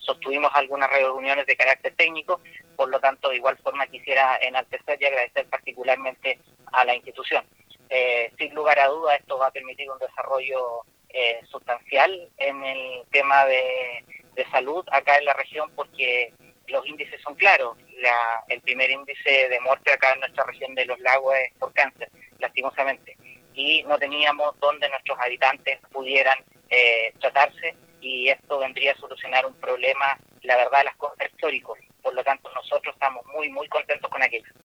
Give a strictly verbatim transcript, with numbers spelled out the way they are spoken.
sostuvimos algunas reuniones de carácter técnico. Por lo tanto, de igual forma quisiera enaltecer y agradecer particularmente a la institución. Eh, sin lugar a dudas, esto va a permitir un desarrollo eh, sustancial en el tema de, de salud acá en la región, porque los índices son claros. La, el primer índice de muerte acá en nuestra región de los lagos es por cáncer, lastimosamente, y no teníamos donde nuestros habitantes pudieran eh, tratarse, y esto vendría a solucionar un problema, la verdad, las cosas históricos. Por lo tanto, nosotros estamos muy, muy contentos con aquello.